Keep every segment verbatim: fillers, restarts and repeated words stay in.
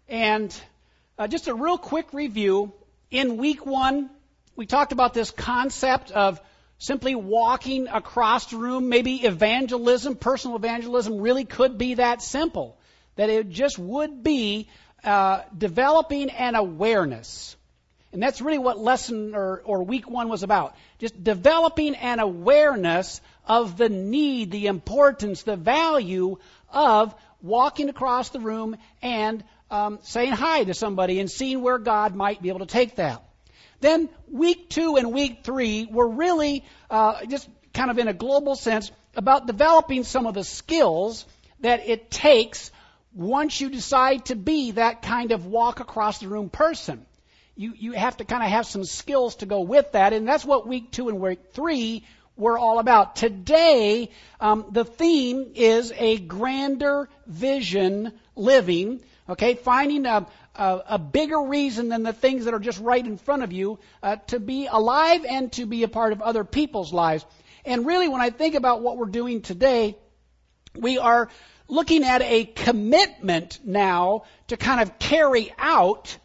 And uh, just a real quick review. In week one, we talked about this concept of simply walking across the room. Maybe evangelism, personal evangelism, really could be that simple. That it just would be uh, developing an awareness. And that's really what lesson or, or week one was about. Just developing an awareness of the need, the importance, the value of walking across the room and um, saying hi to somebody and seeing where God might be able to take that. Then week two and week three were really uh, just kind of in a global sense about developing some of the skills that it takes once you decide to be that kind of walk across the room person. You you have to kind of have some skills to go with that, and that's what week two and week three were all about. Today, um, the theme is a grander vision living, okay, finding a, a, a bigger reason than the things that are just right in front of you uh, to be alive and to be a part of other people's lives. And really, when I think about what we're doing today, we are looking at a commitment now to kind of carry out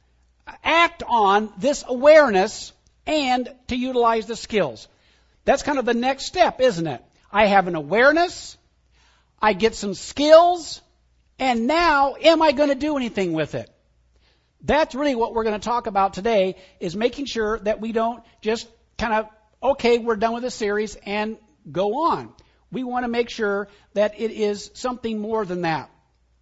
act on this awareness and to utilize the skills. That's kind of the next step, isn't it? I have an awareness, I get some skills, and now am I going to do anything with it? That's really what we're going to talk about today, is making sure that we don't just kind of, okay, we're done with the series and go on. We want to make sure that it is something more than that.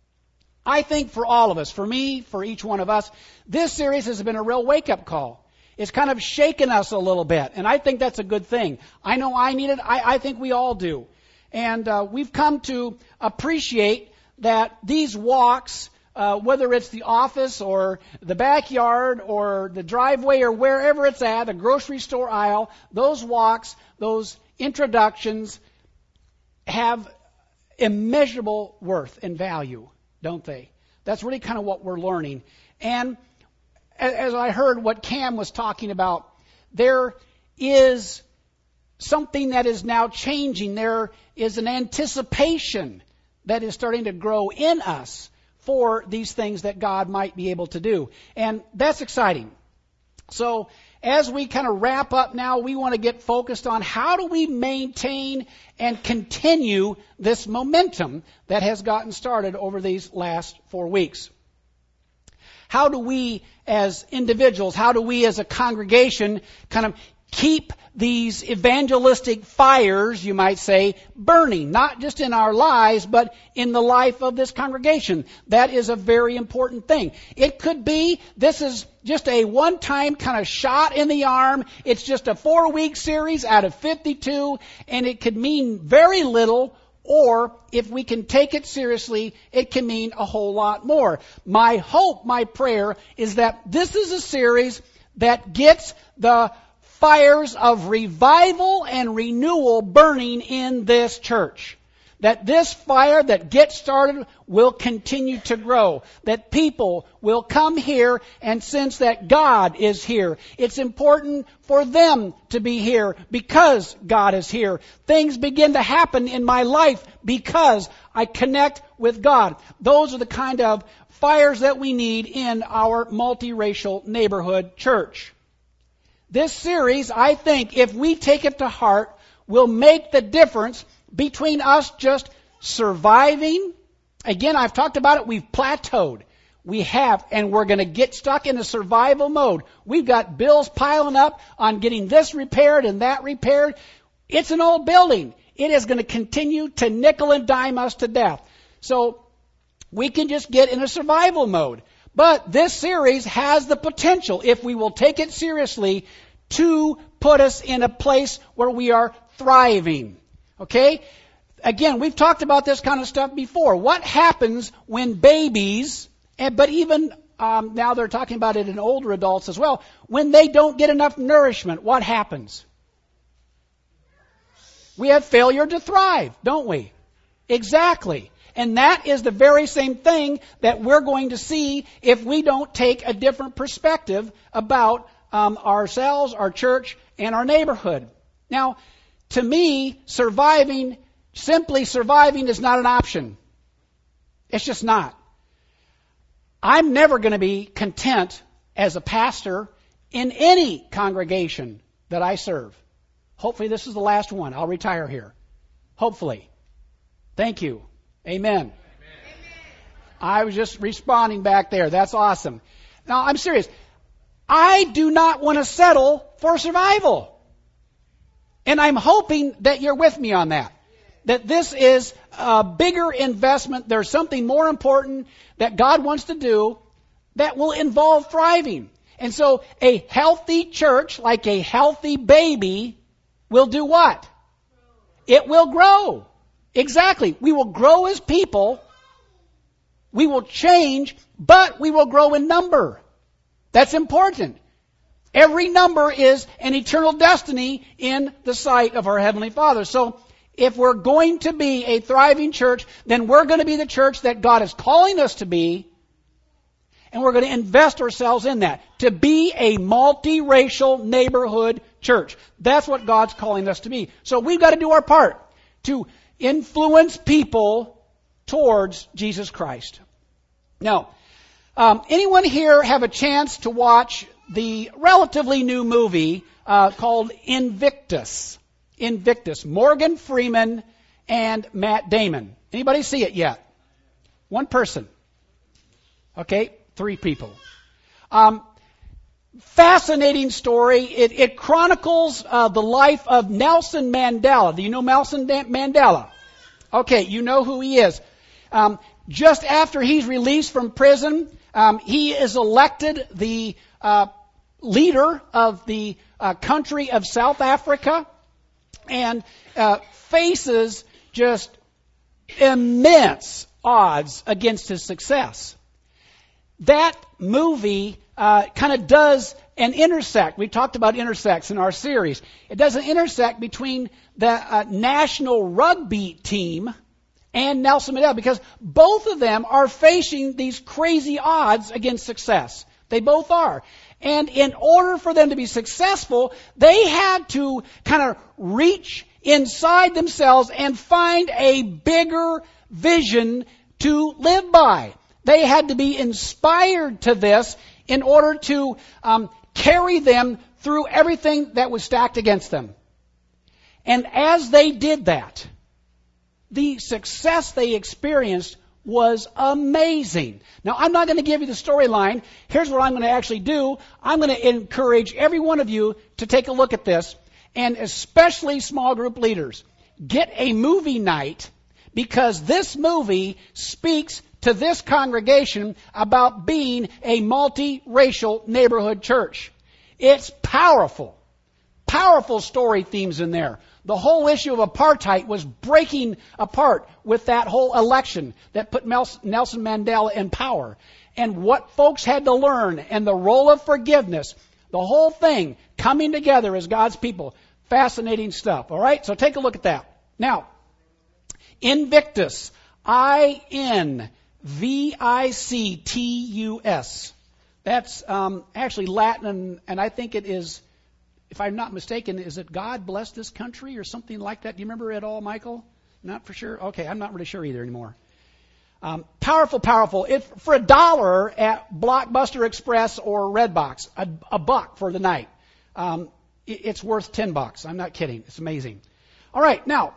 I think for all of us, for me, for each one of us, this series has been a real wake-up call. It's kind of shaken us a little bit, and I think that's a good thing. I know I need it. I, I think we all do. And uh, we've come to appreciate that these walks, uh, whether it's the office or the backyard or the driveway or wherever it's at, the grocery store aisle, those walks, those introductions have immeasurable worth and value, don't they? That's really kind of what we're learning. And as I heard what Cam was talking about, there is something that is now changing. There is an anticipation that is starting to grow in us for these things that God might be able to do. And that's exciting. So as we kind of wrap up now, we want to get focused on how do we maintain and continue this momentum that has gotten started over these last four weeks. How do we as individuals, how do we as a congregation kind of keep these evangelistic fires, you might say, burning, not just in our lives, but in the life of this congregation? That is a very important thing. It could be this is just a one-time kind of shot in the arm. It's just a four-week series out of fifty-two, and it could mean very little. Or if we can take it seriously, it can mean a whole lot more. My hope, my prayer, is that this is a series that gets the fires of revival and renewal burning in this church. That this fire that gets started will continue to grow. That people will come here and sense that God is here. It's important for them to be here because God is here. Things begin to happen in my life because I connect with God. Those are the kind of fires that we need in our multiracial neighborhood church. This series, I think, if we take it to heart, will make the difference between us just surviving. Again, I've talked about it. We've plateaued. We have, and we're going to get stuck in a survival mode. We've got bills piling up on getting this repaired and that repaired. It's an old building. It is going to continue to nickel and dime us to death. So we can just get in a survival mode. But this series has the potential, if we will take it seriously, to put us in a place where we are thriving. Okay? Again, we've talked about this kind of stuff before. What happens when babies, and but even um, now they're talking about it in older adults as well, when they don't get enough nourishment, what happens? We have failure to thrive, don't we? Exactly. And that is the very same thing that we're going to see if we don't take a different perspective about um, ourselves, our church, and our neighborhood. Now, to me, surviving, simply surviving is not an option. It's just not. I'm never going to be content as a pastor in any congregation that I serve. Hopefully this is the last one. I'll retire here. Hopefully. Thank you. Amen. Amen. I was just responding back there. That's awesome. Now, I'm serious. I do not want to settle for survival. And I'm hoping that you're with me on that. That this is a bigger investment. There's something more important that God wants to do that will involve thriving. And so a healthy church, like a healthy baby, will do what? It will grow. Exactly. We will grow as people. We will change, but we will grow in number. That's important. Every number is an eternal destiny in the sight of our Heavenly Father. So if we're going to be a thriving church, then we're going to be the church that God is calling us to be, and we're going to invest ourselves in that, to be a multiracial neighborhood church. That's what God's calling us to be. So we've got to do our part to influence people towards Jesus Christ. Now, um, anyone here have a chance to watch the relatively new movie uh, called Invictus? Invictus. Morgan Freeman and Matt Damon. Anybody see it yet? One person. Okay, three people. Um, fascinating story. It, it chronicles uh, the life of Nelson Mandela. Do you know Nelson Mandela? Okay, you know who he is. Um, just after he's released from prison, um, he is elected the uh, leader of the uh, country of South Africa, and uh, faces just immense odds against his success. That movie uh, kind of does an intersect. We talked about intersects in our series. It does an intersect between the uh, national rugby team and Nelson Mandela, because both of them are facing these crazy odds against success. They both are. And in order for them to be successful, they had to kind of reach inside themselves and find a bigger vision to live by. They had to be inspired to this in order to um, carry them through everything that was stacked against them. And as they did that, the success they experienced was amazing. Now, I'm not going to give you the storyline. Here's what I'm going to actually do. I'm going to encourage every one of you to take a look at this, and especially small group leaders. Get a movie night, because this movie speaks to this congregation about being a multiracial neighborhood church. It's powerful. Powerful story themes in there. The whole issue of apartheid was breaking apart with that whole election that put Nelson Mandela in power. And what folks had to learn, and the role of forgiveness, the whole thing coming together as God's people. Fascinating stuff. All right, so take a look at that. Now, Invictus, I N V I C T U S. That's um, actually Latin, and, and I think it is, if I'm not mistaken, is it God bless this country or something like that? Do you remember it all, Michael? Not for sure? Okay, I'm not really sure either anymore. Um, powerful, powerful. If for a dollar at Blockbuster Express or Redbox, a, a buck for the night, um, it, it's worth ten bucks. I'm not kidding. It's amazing. All right, now,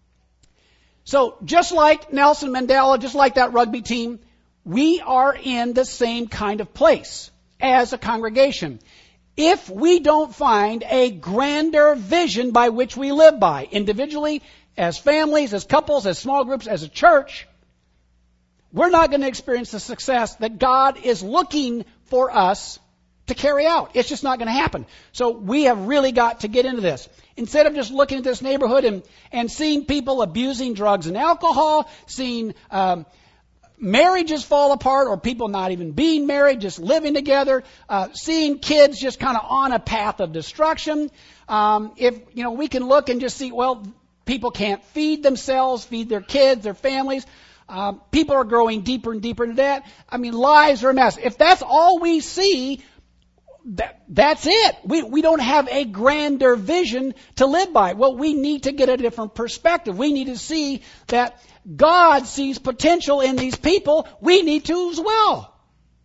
so just like Nelson Mandela, just like that rugby team, we are in the same kind of place as a congregation. If we don't find a grander vision by which we live by, individually, as families, as couples, as small groups, as a church, we're not going to experience the success that God is looking for us to carry out. It's just not going to happen. So we have really got to get into this. Instead of just looking at this neighborhood and, and seeing people abusing drugs and alcohol, seeing um, marriages fall apart, or people not even being married, just living together, uh, seeing kids just kind of on a path of destruction. Um, if, you know, we can look and just see, well, people can't feed themselves, feed their kids, their families. Um, people are growing deeper and deeper into that. I mean, lives are a mess. If that's all we see, that, that's it. We, we don't have a grander vision to live by. Well, we need to get a different perspective. We need to see that God sees potential in these people. We need to as well.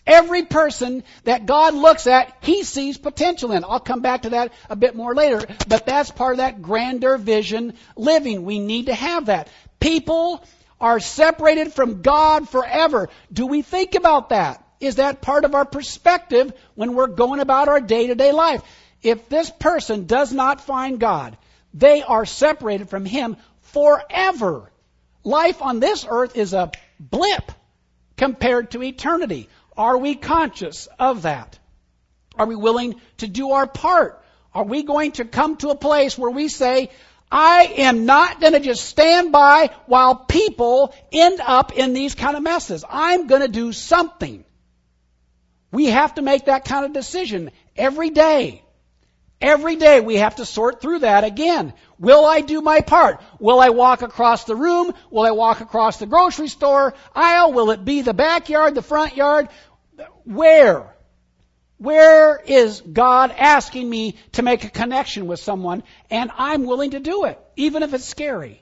Every person that God looks at, He sees potential in. I'll come back to that a bit more later, but that's part of that grander vision living. We need to have that. People are separated from God forever. Do we think about that? Is that part of our perspective when we're going about our day-to-day life? If this person does not find God, they are separated from Him forever. Life on this earth is a blip compared to eternity. Are we conscious of that? Are we willing to do our part? Are we going to come to a place where we say, I am not going to just stand by while people end up in these kind of messes. I'm going to do something. We have to make that kind of decision every day. Every day we have to sort through that again. Will I do my part? Will I walk across the room? Will I walk across the grocery store aisle? Will it be the backyard, the front yard? Where? Where is God asking me to make a connection with someone? And I'm willing to do it, even if it's scary.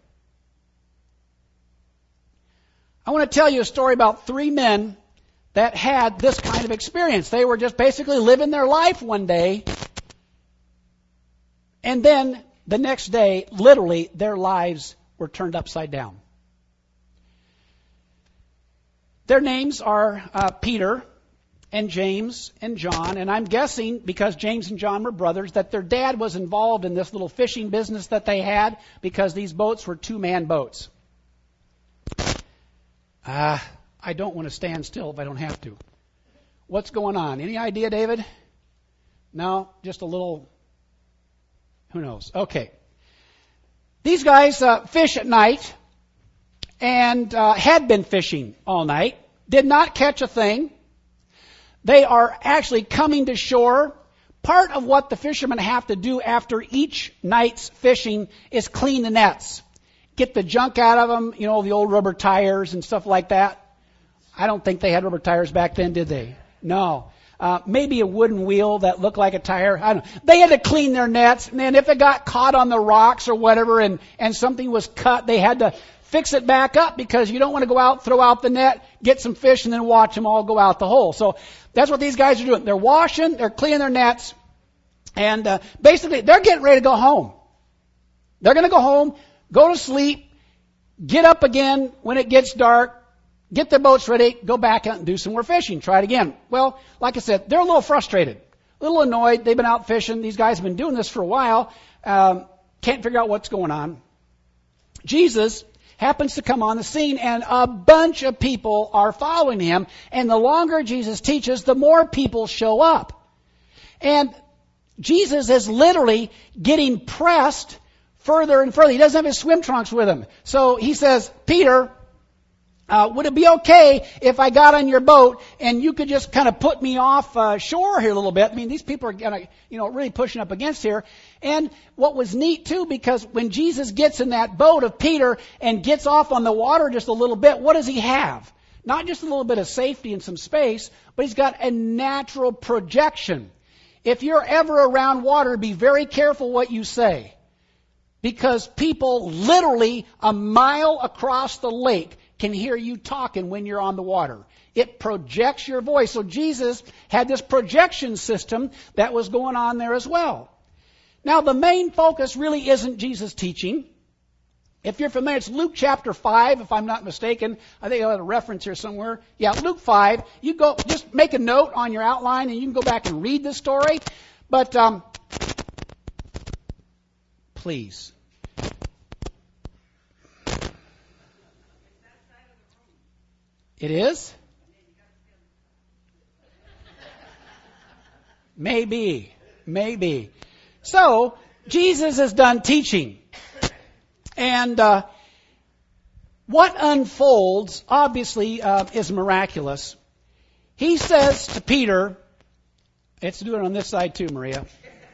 I want to tell you a story about three men that had this kind of experience. They were just basically living their life one day, and then the next day, literally, their lives were turned upside down. Their names are uh, Peter and James and John, and I'm guessing, because James and John were brothers, that their dad was involved in this little fishing business that they had, because these boats were two-man boats. Ah, uh, I don't want to stand still if I don't have to. What's going on? Any idea, David? No, just a little, who knows? Okay. These guys uh, fish at night, and uh, had been fishing all night, did not catch a thing. They are actually coming to shore. Part of what the fishermen have to do after each night's fishing is clean the nets. Get the junk out of them, you know, the old rubber tires and stuff like that. I don't think they had rubber tires back then, did they? No. Uh, maybe a wooden wheel that looked like a tire. I don't know. They had to clean their nets, and then if it got caught on the rocks or whatever and, and something was cut, they had to fix it back up, because you don't want to go out, throw out the net, get some fish, and then watch them all go out the hole. So that's what these guys are doing. They're washing, they're cleaning their nets, and uh, basically they're getting ready to go home. They're going to go home, go to sleep, get up again when it gets dark, get their boats ready, go back out and do some more fishing, try it again. Well, like I said, they're a little frustrated, a little annoyed. They've been out fishing. These guys have been doing this for a while. Um, can't figure out what's going on. Jesus happens to come on the scene, and a bunch of people are following him. And the longer Jesus teaches, the more people show up. And Jesus is literally getting pressed further and further. He doesn't have his swim trunks with him. So he says, Peter, Uh, would it be okay if I got on your boat and you could just kind of put me off uh, shore here a little bit? I mean, these people are kind of, you know, really pushing up against here. And what was neat too, because when Jesus gets in that boat of Peter and gets off on the water just a little bit, what does he have? Not just a little bit of safety and some space, but he's got a natural projection. If you're ever around water, be very careful what you say, because people literally a mile across the lake can hear you talking when you're on the water. It projects your voice. So Jesus had this projection system that was going on there as well. Now, the main focus really isn't Jesus' teaching. If you're familiar, it's Luke chapter five, if I'm not mistaken. I think I have a reference here somewhere. Yeah, Luke five. You go, just make a note on your outline and you can go back and read the story. But, um, please. It is? Maybe. Maybe. So, Jesus is done teaching. And uh, what unfolds, obviously, uh, is miraculous. He says to Peter, let's do it on this side too, Maria.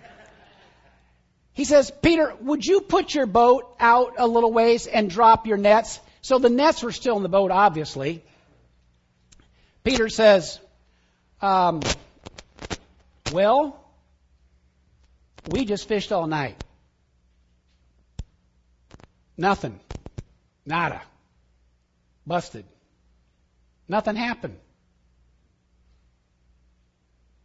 He says, Peter, would you put your boat out a little ways and drop your nets? So the nets were still in the boat, obviously. Peter says, um, well, we just fished all night. Nothing. Nada. Busted. Nothing happened.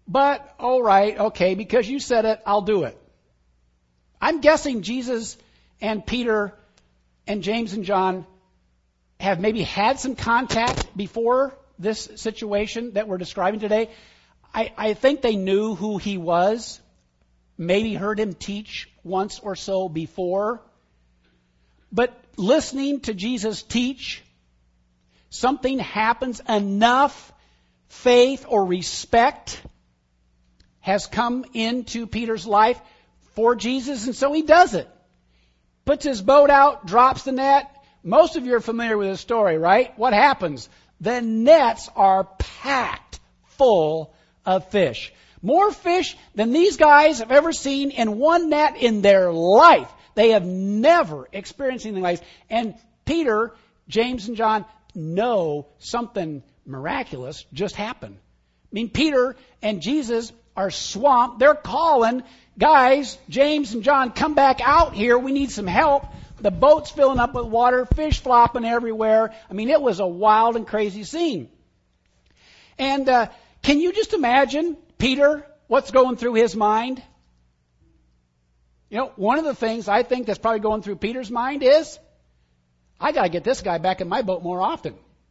but all right, okay, because you said it, I'll do it. I'm guessing Jesus and Peter and James and John have maybe had some contact before this situation that we're describing today. I, I think they knew who he was, maybe heard him teach once or so before. But listening to Jesus teach, something happens, enough faith or respect has come into Peter's life for Jesus, and so he does it. Puts his boat out, drops the net. Most of you are familiar with this story, right? What happens? The nets are packed full of fish. More fish than these guys have ever seen in one net in their life. They have never experienced anything like this. And Peter, James, and John know something miraculous just happened. I mean, Peter and Jesus are swamped. They're calling, guys, James and John, come back out here. We need some help. The boat's filling up with water, fish flopping everywhere. I mean, it was a wild and crazy scene. And uh, can you just imagine, Peter, what's going through his mind? You know, one of the things I think that's probably going through Peter's mind is, I got to get this guy back in my boat more often.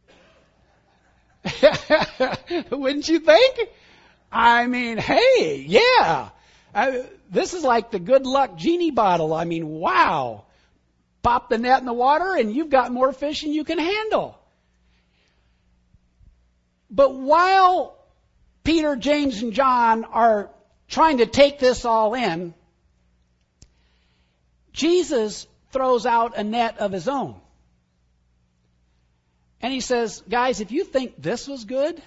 Wouldn't you think? I mean, hey, yeah. I, this is like the good luck genie bottle. I mean, wow. Pop the net in the water and you've got more fish than you can handle. But while Peter, James, and John are trying to take this all in, Jesus throws out a net of his own. And he says, guys, if you think this was good,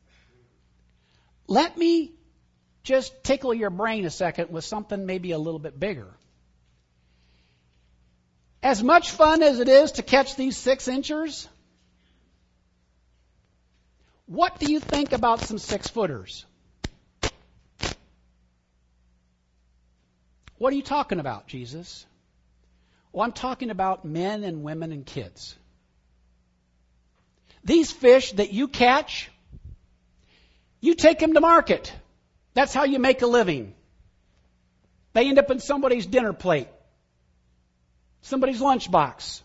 let me just tickle your brain a second with something maybe a little bit bigger. As much fun as it is to catch these six inchers, what do you think about some six footers? What are you talking about, Jesus? Well, I'm talking about men and women and kids. These fish that you catch, you take them to market. That's how you make a living. They end up in somebody's dinner plate, somebody's lunchbox.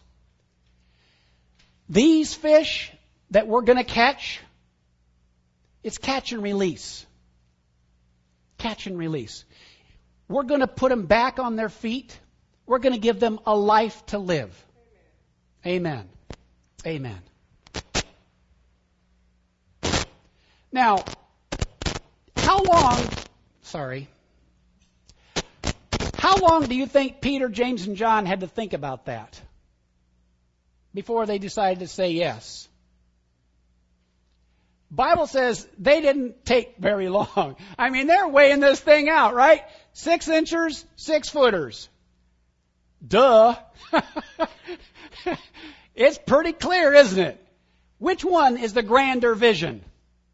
These fish that we're going to catch, it's catch and release. Catch and release. We're going to put them back on their feet. We're going to give them a life to live. Amen. Amen. Now, how long, sorry, how long do you think Peter, James, and John had to think about that before they decided to say yes? Bible says they didn't take very long. I mean, they're weighing this thing out, right? Six inchers, six footers. Duh. It's pretty clear, isn't it? Which one is the grander vision?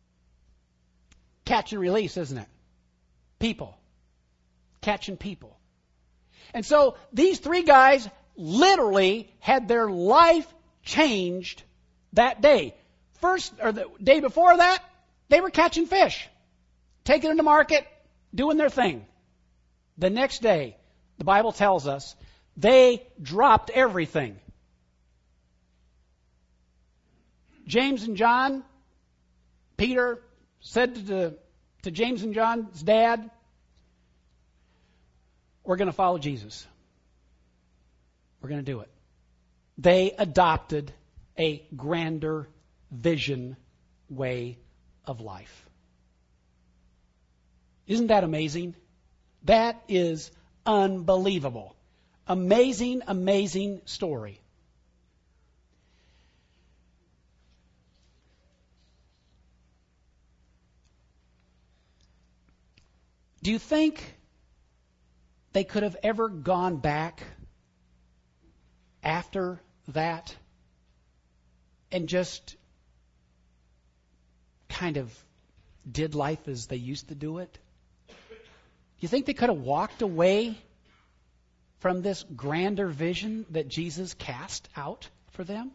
Catch and release, isn't it? People. Catching people. And so these three guys literally had their life changed that day. First, or the day before that, they were catching fish, taking them to market, doing their thing. The next day, the Bible tells us, they dropped everything. James and John, Peter said to, the, to James and John's dad, we're going to follow Jesus. We're going to do it. They adopted a grander vision way of life. Isn't that amazing? That is unbelievable. Amazing, amazing story. Do you think they could have ever gone back after that and just kind of did life as they used to do it? Do you think they could have walked away from this grander vision that Jesus cast out for them?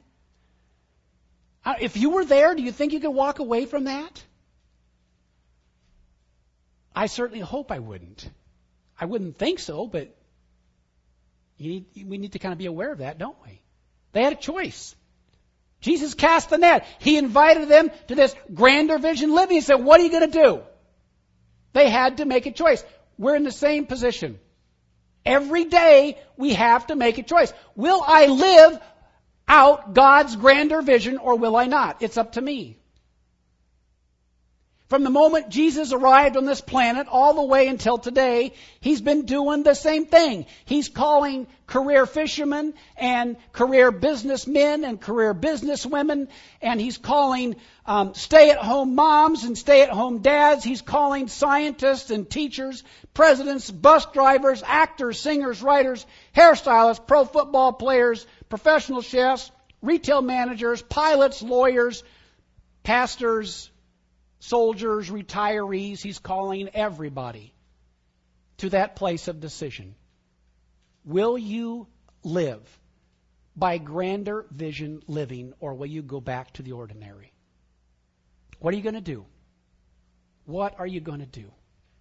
If you were there, do you think you could walk away from that? I certainly hope I wouldn't. I wouldn't think so, but you need, we need to kind of be aware of that, don't we? They had a choice. Jesus cast the net. He invited them to this grander vision living. He said, what are you going to do? They had to make a choice. We're in the same position. Every day we have to make a choice. Will I live out God's grander vision or will I not? It's up to me. From the moment Jesus arrived on this planet all the way until today, He's been doing the same thing. He's calling career fishermen and career businessmen and career businesswomen, and He's calling um, stay-at-home moms and stay-at-home dads. He's calling scientists and teachers, presidents, bus drivers, actors, singers, writers, hairstylists, pro football players, professional chefs, retail managers, pilots, lawyers, pastors, soldiers, retirees. He's calling everybody to that place of decision. Will you live by grander vision living, or will you go back to the ordinary? What are you going to do? What are you going to do?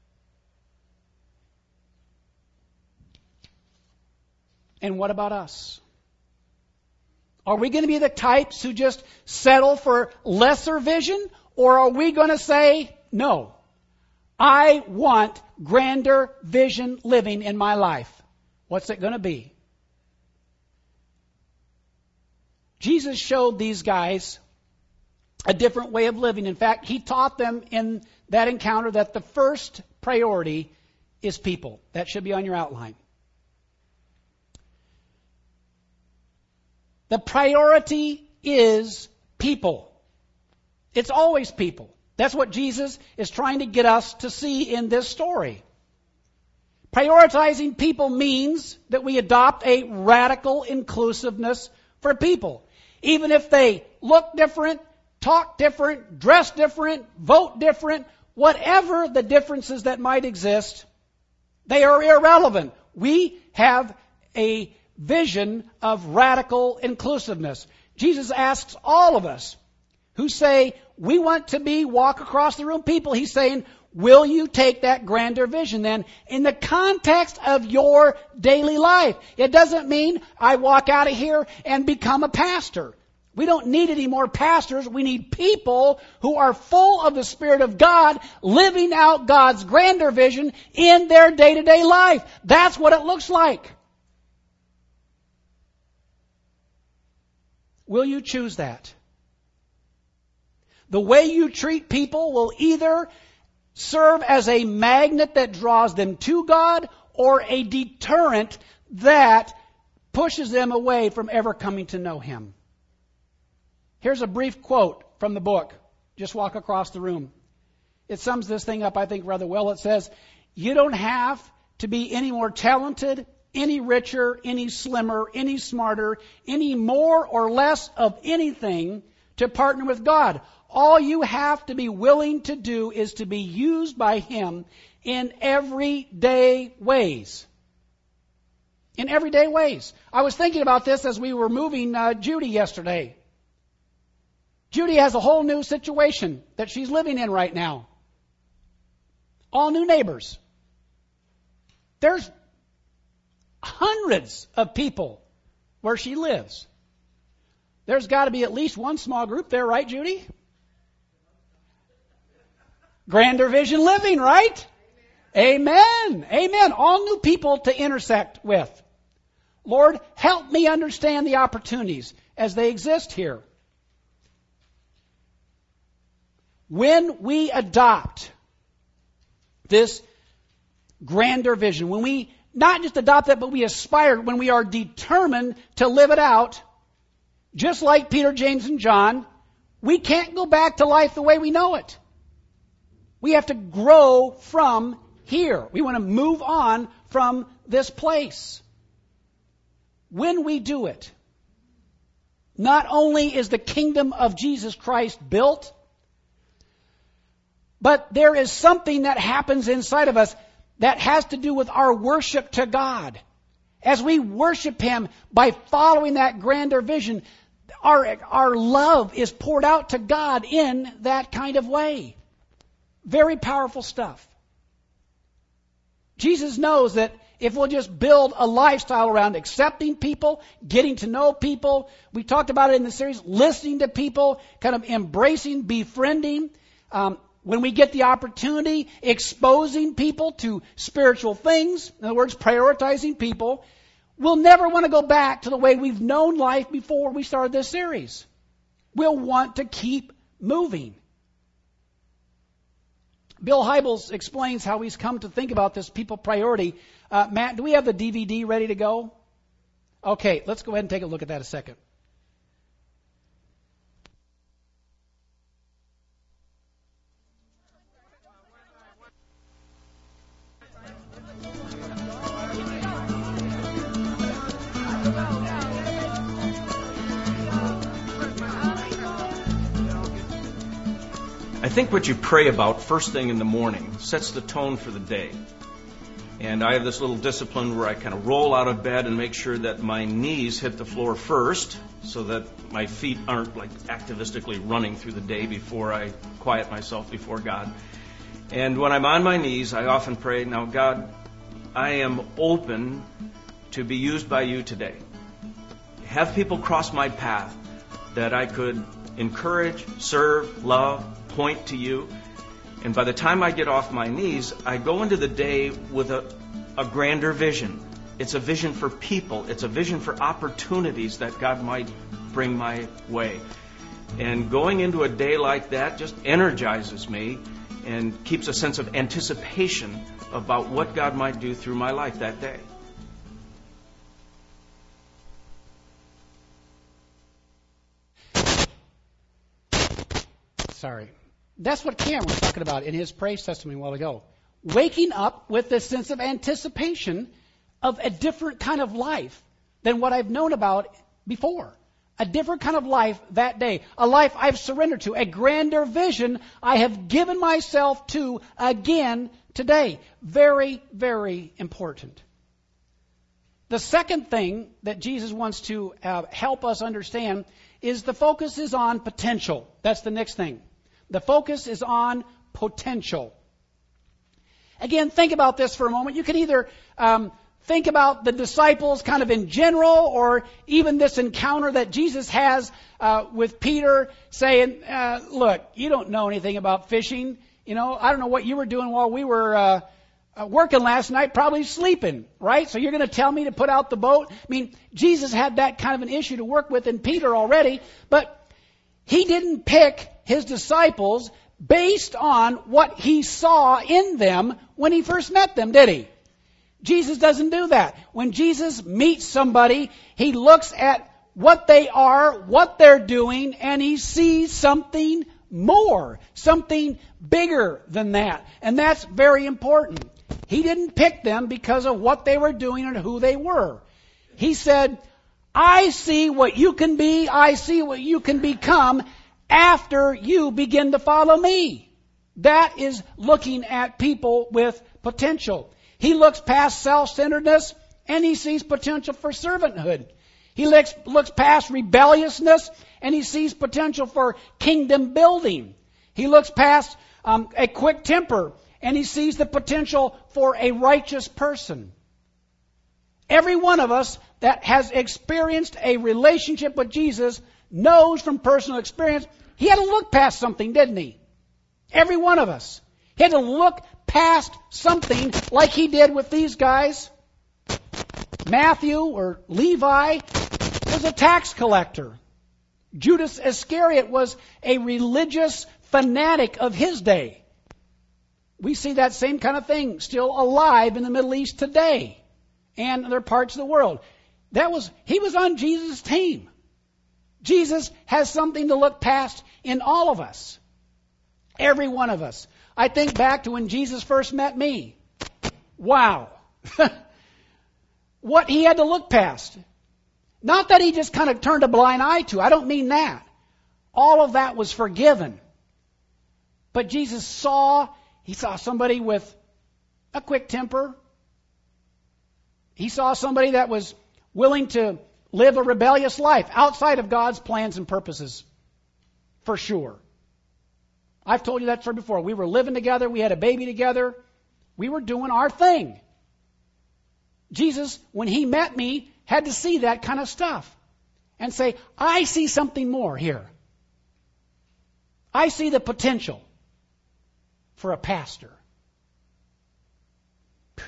And what about us? Are we going to be the types who just settle for lesser vision? Or are we going to say, no, I want grander vision living in my life? What's it going to be? Jesus showed these guys a different way of living. In fact, He taught them in that encounter that the first priority is people. That should be on your outline. The priority is people. It's always people. That's what Jesus is trying to get us to see in this story. Prioritizing people means that we adopt a radical inclusiveness for people. Even if they look different, talk different, dress different, vote different, whatever the differences that might exist, they are irrelevant. We have a vision of radical inclusiveness. Jesus asks all of us who say, we want to be walk across the room people. He's saying, will you take that grander vision then in the context of your daily life? It doesn't mean I walk out of here and become a pastor. We don't need any more pastors. We need people who are full of the Spirit of God, living out God's grander vision in their day-to-day life. That's what it looks like. Will you choose that? The way you treat people will either serve as a magnet that draws them to God or a deterrent that pushes them away from ever coming to know Him. Here's a brief quote from the book. Just walk across the room. It sums this thing up, I think, rather well. It says, you don't have to be any more talented, any richer, any slimmer, any smarter, any more or less of anything to partner with God. All you have to be willing to do is to be used by Him in everyday ways. In everyday ways. I was thinking about this as we were moving uh, Judy yesterday. Judy has a whole new situation that she's living in right now. All new neighbors. There's hundreds of people where she lives. There's got to be at least one small group there, right, Judy? Grander vision living, right? Amen. Amen. All new people to intersect with. Lord, help me understand the opportunities as they exist here. When we adopt this grander vision, when we not just adopt that, but we aspire, when we are determined to live it out, just like Peter, James, and John, we can't go back to life the way we know it. We have to grow from here. We want to move on from this place. When we do it, not only is the kingdom of Jesus Christ built, but there is something that happens inside of us that has to do with our worship to God. As we worship Him by following that grander vision, our, our love is poured out to God in that kind of way. Very powerful stuff. Jesus knows that if we'll just build a lifestyle around accepting people, getting to know people, we talked about it in the series, listening to people, kind of embracing, befriending, um, when we get the opportunity, exposing people to spiritual things, in other words, prioritizing people, we'll never want to go back to the way we've known life before we started this series. We'll want to keep moving. Bill Hybels explains how he's come to think about this people priority. Uh, Matt, do we have the D V D ready to go? Okay, let's go ahead and take a look at that a second. I think what you pray about first thing in the morning sets the tone for the day. And I have this little discipline where I kind of roll out of bed and make sure that my knees hit the floor first so that my feet aren't like activistically running through the day before I quiet myself before God. And when I'm on my knees, I often pray, now God, I am open to be used by you today. Have people cross my path that I could encourage, serve, love, point to you. And by the time I get off my knees, I go into the day with a, a grander vision. It's a vision for people. It's a vision for opportunities that God might bring my way. And going into a day like that just energizes me and keeps a sense of anticipation about what God might do through my life that day. Sorry. That's what Cameron was talking about in his praise testimony a while ago. Waking up with this sense of anticipation of a different kind of life than what I've known about before. A different kind of life that day. A life I've surrendered to. A grander vision I have given myself to again today. Very, very important. The second thing that Jesus wants to uh, help us understand is the focus is on potential. That's the next thing. The focus is on potential. Again, think about this for a moment. You can either um, think about the disciples kind of in general, or even this encounter that Jesus has uh, with Peter saying, uh, look, you don't know anything about fishing. You know, I don't know what you were doing while we were uh, uh, working last night, probably sleeping, right? So you're going to tell me to put out the boat? I mean, Jesus had that kind of an issue to work with in Peter already, but he didn't pick his disciples based on what he saw in them when he first met them, did he? Jesus doesn't do that. When Jesus meets somebody, he looks at what they are, what they're doing, and he sees something more, something bigger than that. And that's very important. He didn't pick them because of what they were doing and who they were. He said, I see what you can be, I see what you can become after you begin to follow me. That is looking at people with potential. He looks past self-centeredness and he sees potential for servanthood. He looks, looks past rebelliousness and he sees potential for kingdom building. He looks past um, a quick temper and he sees the potential for a righteous person. Every one of us that has experienced a relationship with Jesus knows from personal experience he had to look past something, didn't he? Every one of us. He had to look past something like he did with these guys. Matthew or Levi was a tax collector. Judas Iscariot was a religious fanatic of his day. We see that same kind of thing still alive in the Middle East today and other parts of the world. That was, he was on Jesus' team. Jesus has something to look past in all of us. Every one of us. I think back to when Jesus first met me. Wow. What he had to look past. Not that he just kind of turned a blind eye to. I don't mean that. All of that was forgiven. But Jesus saw, he saw somebody with a quick temper. He saw somebody that was willing to live a rebellious life outside of God's plans and purposes. For sure. I've told you that story before. We were living together. We had a baby together. We were doing our thing. Jesus, when he met me, had to see that kind of stuff and say, I see something more here. I see the potential for a pastor. Whew.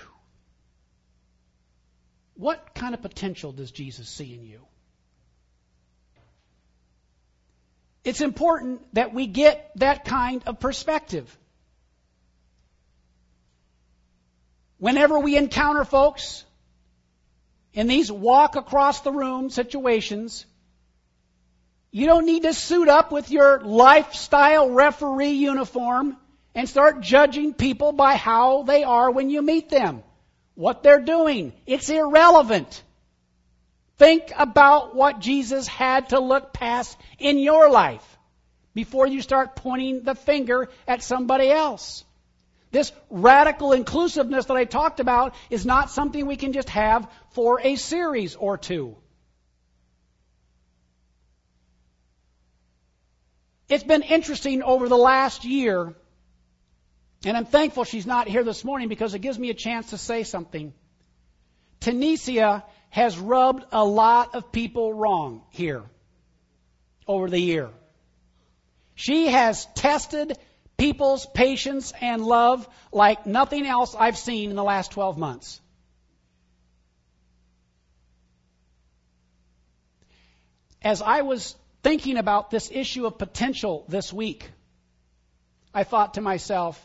What kind of potential does Jesus see in you? It's important that we get that kind of perspective. Whenever we encounter folks in these walk across the room situations, you don't need to suit up with your lifestyle referee uniform and start judging people by how they are when you meet them, what they're doing. It's irrelevant. Think about what Jesus had to look past in your life before you start pointing the finger at somebody else. This radical inclusiveness that I talked about is not something we can just have for a series or two. It's been interesting over the last year, and I'm thankful she's not here this morning because it gives me a chance to say something. Tunisia has rubbed a lot of people wrong here over the year. She has tested people's patience and love like nothing else I've seen in the last twelve months. As I was thinking about this issue of potential this week, I thought to myself,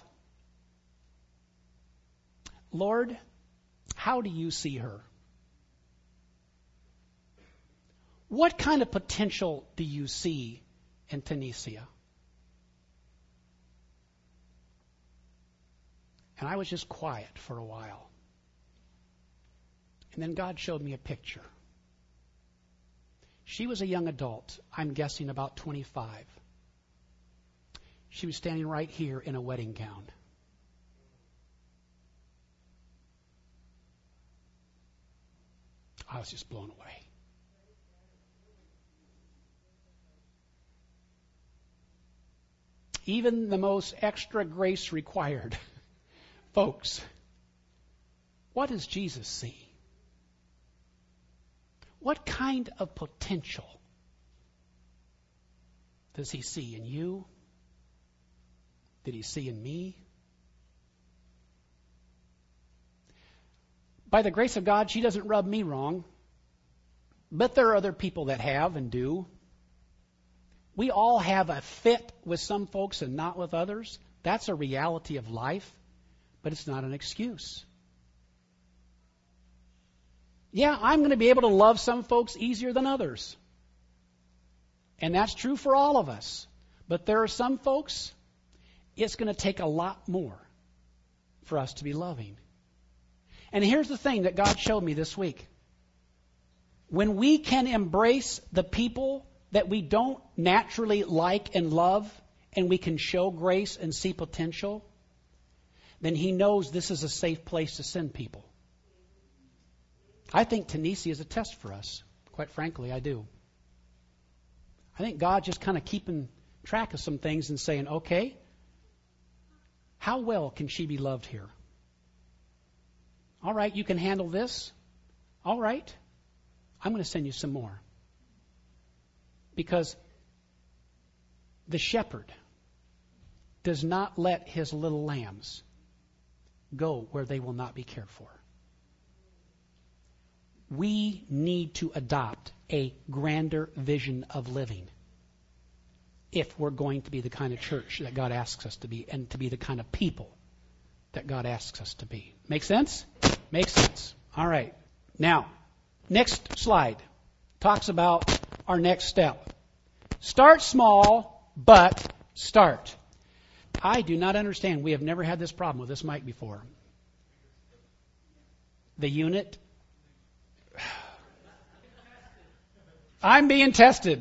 Lord, how do you see her? What kind of potential do you see in Tunisia? And I was just quiet for a while. And then God showed me a picture. She was a young adult, I'm guessing about twenty-five. She was standing right here in a wedding gown. I was just blown away. Even the most extra grace required. Folks, what does Jesus see? What kind of potential does he see in you? Did he see in me? By the grace of God, she doesn't rub me wrong, but there are other people that have and do. We all have a fit with some folks and not with others. That's a reality of life, but it's not an excuse. Yeah, I'm going to be able to love some folks easier than others. And that's true for all of us. But there are some folks, it's going to take a lot more for us to be loving. And here's the thing that God showed me this week. When we can embrace the people that we don't naturally like and love, and we can show grace and see potential, then he knows this is a safe place to send people. I think Tunisia is a test for us. Quite frankly, I do. I think God just kind of keeping track of some things and saying, okay, how well can she be loved here? All right, you can handle this. All right, I'm going to send you some more. Because the shepherd does not let his little lambs go where they will not be cared for. We need to adopt a grander vision of living if we're going to be the kind of church that God asks us to be and to be the kind of people that God asks us to be. Make sense? Makes sense. All right. Now, next slide talks about our next step. Start small, but start. I do not understand. We have never had this problem with this mic before. The unit. I'm being tested.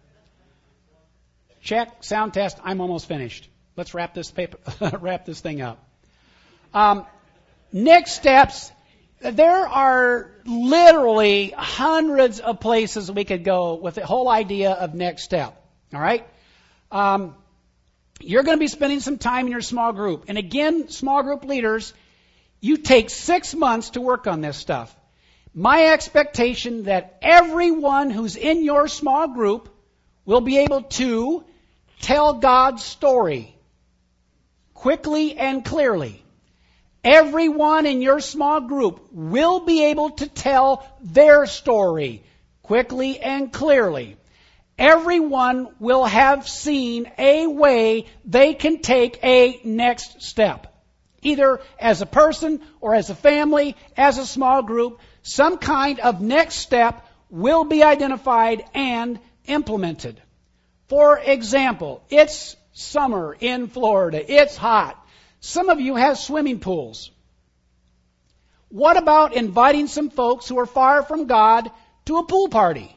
Check, sound test. I'm almost finished. Let's wrap this paper, wrap this thing up. Um, next steps. There are literally hundreds of places we could go with the whole idea of next step. All right? Um, you're going to be spending some time in your small group. And again, small group leaders, you take six months to work on this stuff. my expectation that everyone who's in your small group will be able to tell God's story quickly and clearly. Everyone in your small group will be able to tell their story quickly and clearly. Everyone will have seen a way they can take a next step. Either as a person or as a family, as a small group, some kind of next step will be identified and implemented. For example, it's summer in Florida. It's hot. Some of you have swimming pools. What about inviting some folks who are far from God to a pool party?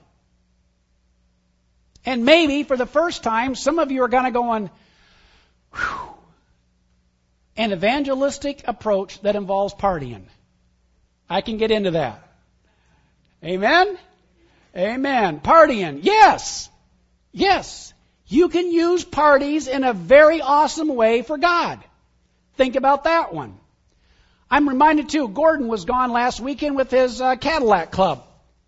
And maybe for the first time, some of you are going to go on whew, an evangelistic approach that involves partying. I can get into that. Amen? Amen. Partying. Yes. Yes. You can use parties in a very awesome way for God. Think about that one. I'm reminded too, Gordon was gone last weekend with his uh, Cadillac Club.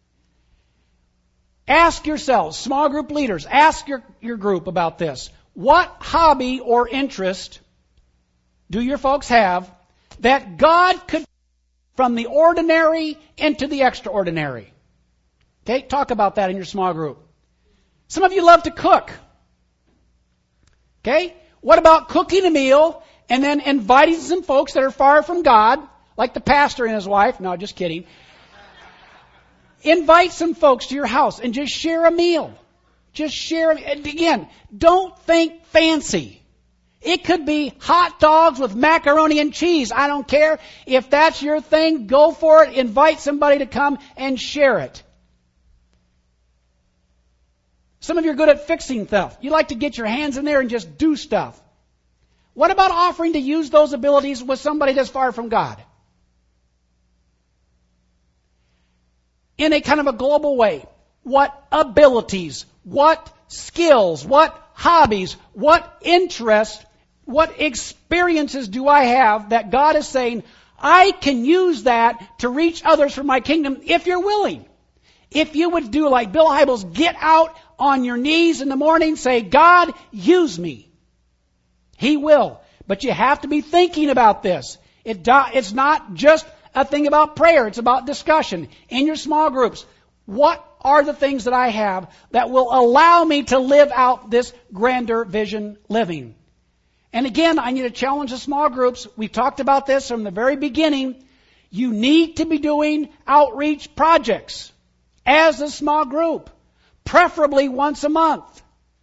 Ask yourselves, small group leaders, ask your, your group about this. What hobby or interest do your folks have that God could from the ordinary into the extraordinary? Okay, talk about that in your small group. Some of you love to cook. Okay, what about cooking a meal and then inviting some folks that are far from God, like the pastor and his wife? No, just kidding. Invite some folks to your house and just share a meal. Just share. And again, don't think fancy. It could be hot dogs with macaroni and cheese. I don't care. If that's your thing, go for it. Invite somebody to come and share it. Some of you are good at fixing stuff. You like to get your hands in there and just do stuff. What about offering to use those abilities with somebody that's far from God? In a kind of a global way. What abilities, what skills, what hobbies, what interests, what experiences do I have that God is saying, I can use that to reach others for my kingdom if you're willing. If you would do like Bill Hybels, get out on your knees in the morning, say, God, use me. He will. But you have to be thinking about this. It do, it's not just a thing about prayer. It's about discussion in your small groups. What are the things that I have that will allow me to live out this grander vision living? And again, I need to challenge the small groups. We talked about this from the very beginning. You need to be doing outreach projects as a small group, preferably once a month.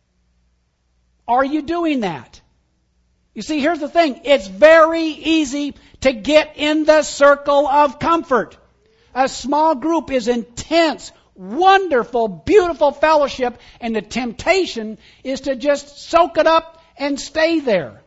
Are you doing that? You see, here's the thing. It's very easy to get in the circle of comfort. A small group is intense, wonderful, beautiful fellowship, and the temptation is to just soak it up and stay there.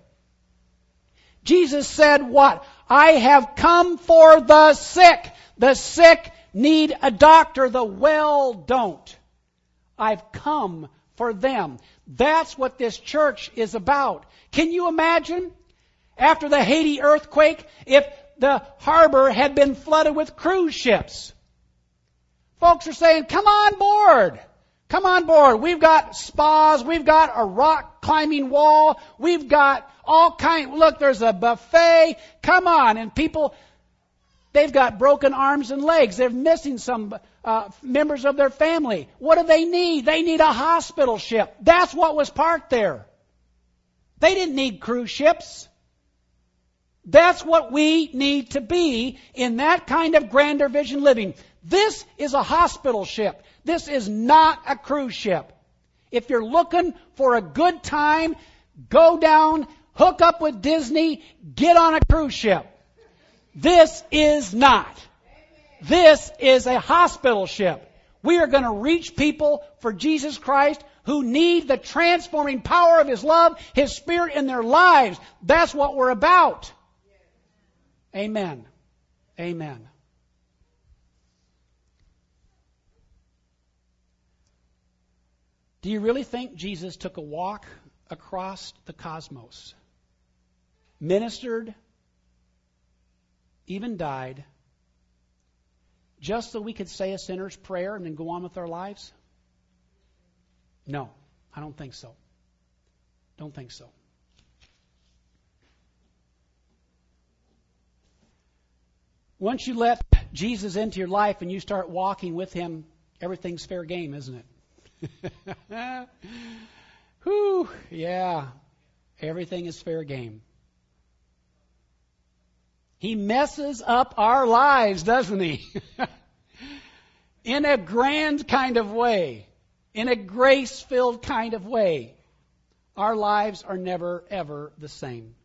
Jesus said what? I have come for the sick. The sick need a doctor. The well don't. I've come for them. That's what this church is about. Can you imagine after the Haiti earthquake if the harbor had been flooded with cruise ships? Folks are saying, come on board. Come on board. We've got spas. We've got a rock climbing wall. We've got all kinds. Look, there's a buffet. Come on. And people, they've got broken arms and legs. They're missing some uh, members of their family. What do they need? They need a hospital ship. That's what was parked there. They didn't need cruise ships. That's what we need to be in that kind of grander vision living. This is a hospital ship. This is not a cruise ship. If you're looking for a good time, go down, hook up with Disney, get on a cruise ship. This is not. This is a hospital ship. We are going to reach people for Jesus Christ who need the transforming power of His love, His Spirit in their lives. That's what we're about. Amen. Amen. Do you really think Jesus took a walk across the cosmos, ministered, even died, just so we could say a sinner's prayer and then go on with our lives? No, I don't think so. Don't think so. Once you let Jesus into your life and you start walking with Him, everything's fair game, isn't it? Whew, yeah. Everything is fair game. He messes up our lives, doesn't He? In a grand kind of way. In a grace-filled kind of way. Our lives are never, ever the same.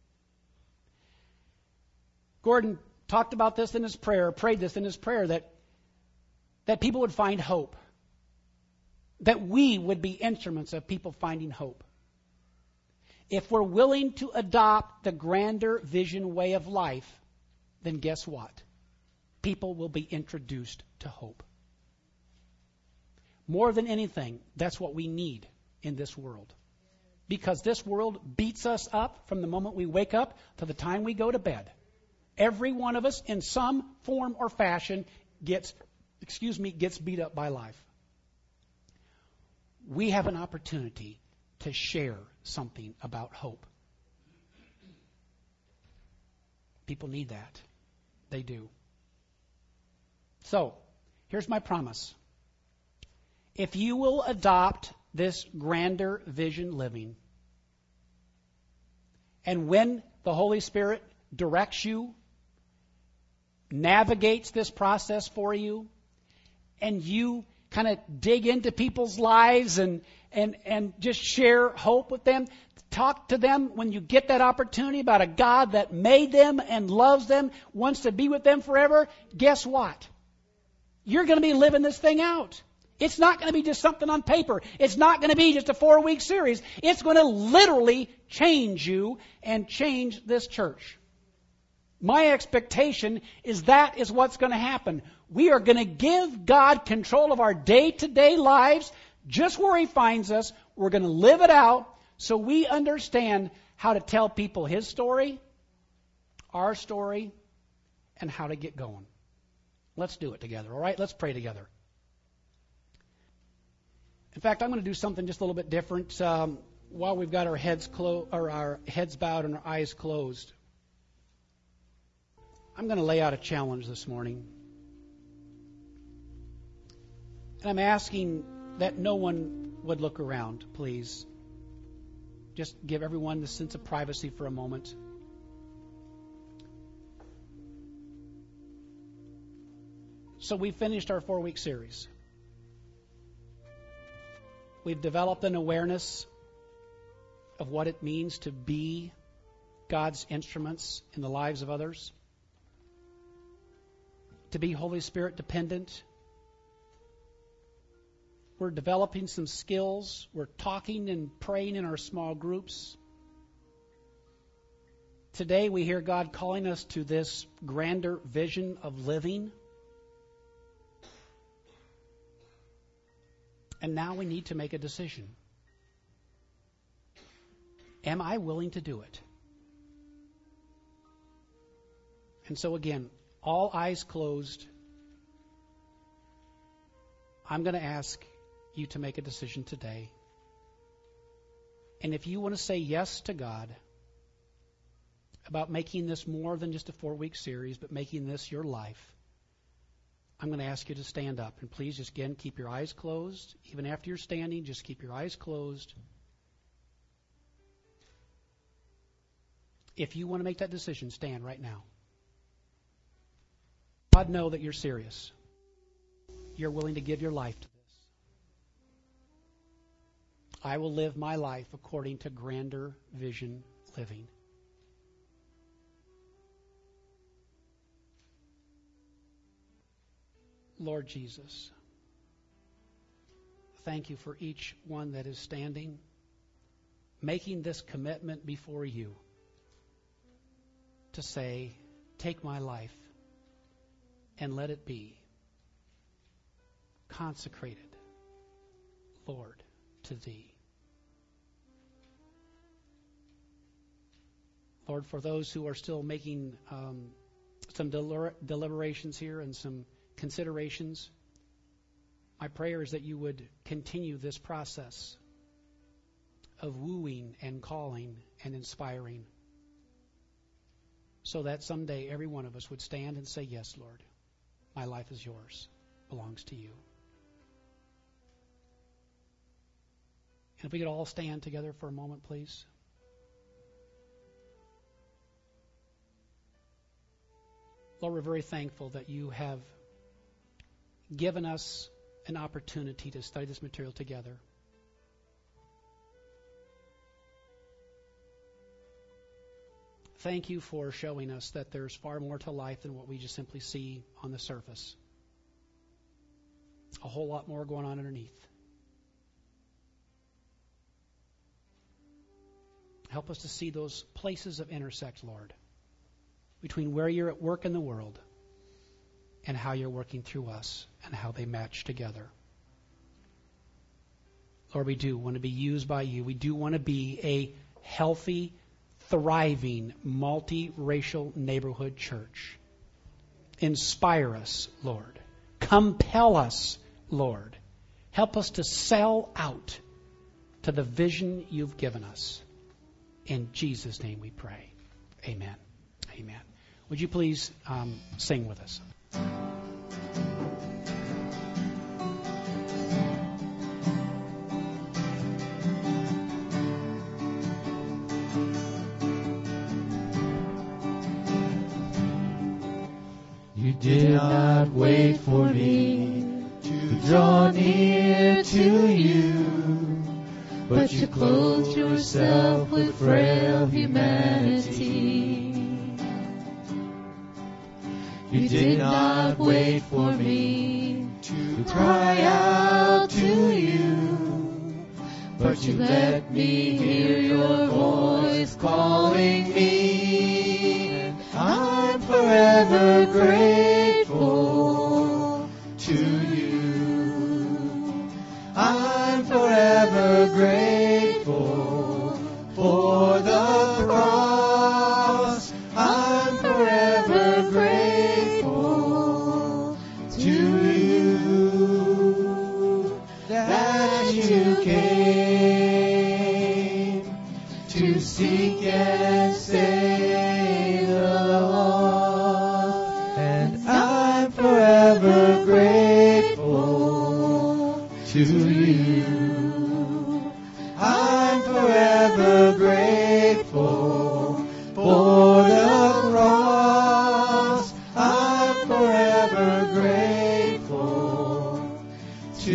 Gordon talked about this in his prayer, prayed this in his prayer, that, that people would find hope. That we would be instruments of people finding hope. If we're willing to adopt the grander vision way of life, then guess what? People will be introduced to hope. More than anything, that's what we need in this world. Because this world beats us up from the moment we wake up to the time we go to bed. Every one of us, in some form or fashion, gets, excuse me, gets beat up by life. We have an opportunity to share something about hope. People need that. They do. So, here's my promise. If you will adopt this grander vision living, and when the Holy Spirit directs you, navigates this process for you, and you kind of dig into people's lives and, and, and just share hope with them, talk to them when you get that opportunity about a God that made them and loves them, wants to be with them forever, guess what? You're going to be living this thing out. It's not going to be just something on paper. It's not going to be just a four-week series. It's going to literally change you and change this church. My expectation is that is what's going to happen. We are going to give God control of our day-to-day lives, just where He finds us. We're going to live it out so we understand how to tell people His story, our story, and how to get going. Let's do it together, all right? Let's pray together. In fact, I'm going to do something just a little bit different um, while we've got our heads clo- or our heads bowed and our eyes closed. I'm going to lay out a challenge this morning. And I'm asking that no one would look around, please. Just give everyone the sense of privacy for a moment. So we finished our four-week series. We've developed an awareness of what it means to be God's instruments in the lives of others. To be Holy Spirit dependent. We're developing some skills. We're talking and praying in our small groups. Today we hear God calling us to this grander vision of living. And now we need to make a decision. Am I willing to do it? And so again, all eyes closed, I'm going to ask you to make a decision today. And if you want to say yes to God about making this more than just a four-week series, but making this your life, I'm going to ask you to stand up. And please just, again, keep your eyes closed. Even after you're standing, just keep your eyes closed. If you want to make that decision, stand right now. God, know that you're serious. You're willing to give your life to this. I will live my life according to grander vision living. Lord Jesus, thank you for each one that is standing, making this commitment before you to say, take my life and let it be consecrated, Lord, to Thee. Lord, for those who are still making um, some delir- deliberations here and some considerations, my prayer is that you would continue this process of wooing and calling and inspiring, so that someday every one of us would stand and say, yes, Lord, my life is yours, belongs to you. And if we could all stand together for a moment, please. Lord, we're very thankful that you have given us an opportunity to study this material together. Thank you for showing us that there's far more to life than what we just simply see on the surface. A whole lot more going on underneath. Help us to see those places of intersect, Lord, between where you're at work in the world and how you're working through us and how they match together. Lord, we do want to be used by you. We do want to be a healthy, thriving, multiracial neighborhood church. Inspire us, Lord. Compel us, Lord. Help us to sell out to the vision you've given us. In Jesus' name we pray. Amen. Amen. Would you please um, sing with us? You did not wait for me to draw near to you, but you clothed yourself with frail humanity. You did not wait for me to cry out to you, but you let me hear your voice calling me. And I'm forever grateful to you. I'm forever grateful for the cross. I'm forever grateful to you that you came to seek and save the lost. And I'm forever grateful to you. I'm forever grateful for the cross. I'm forever grateful to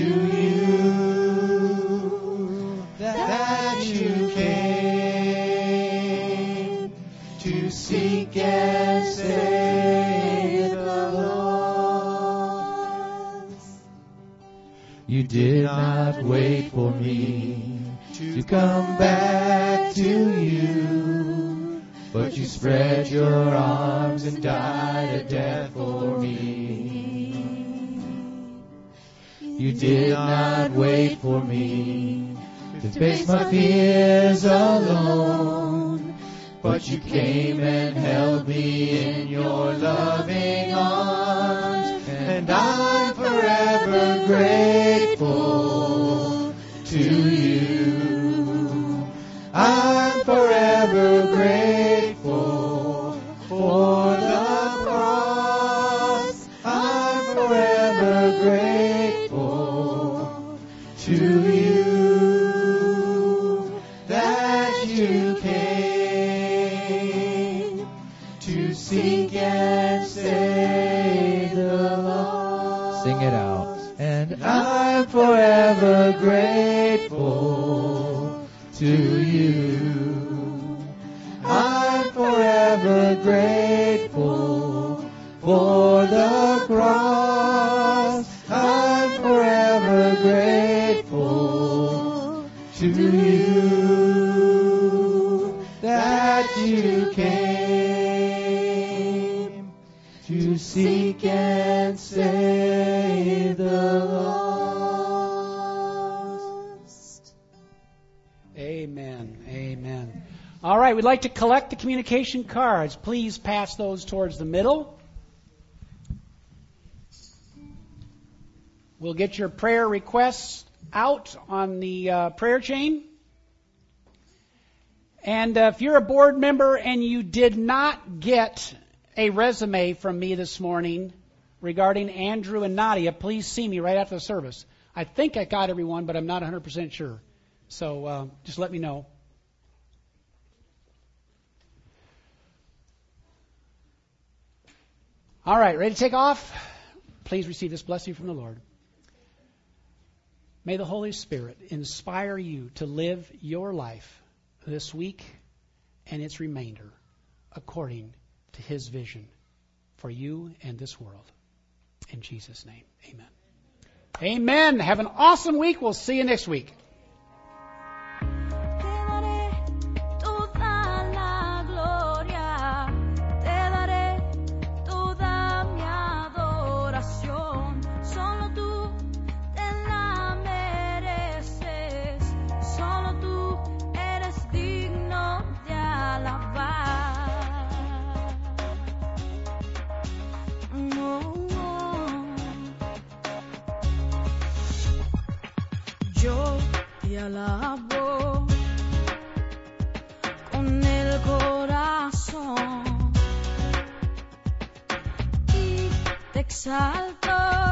you that you came to seek and save the lost. You did not wait for me to come back to you, but you spread your arms and died a death for me. You did not wait for me to face my fears alone, but you came and held me in your loving arms. And I'm forever grateful to you. I'm forever grateful for the cross. I'm forever grateful to you that you came to seek and save the lost. Sing it out. And I'm forever grateful to you. I'm forever grateful for the cross. I'm forever grateful to you that you came to seek and save the lost. Amen. Amen. All right, we'd like to collect the communication cards. Please pass those towards the middle. We'll get your prayer requests out on the uh, prayer chain. And uh, if you're a board member and you did not get a resume from me this morning regarding Andrew and Nadia, please see me right after the service. I think I got everyone, but I'm not one hundred percent sure. So uh, just let me know. All right, ready to take off? Please receive this blessing from the Lord. May the Holy Spirit inspire you to live your life this week and its remainder according to His vision for you and this world. In Jesus' name, amen. Amen. Have an awesome week. We'll see you next week. Yo te alabo con el corazón y te exalto.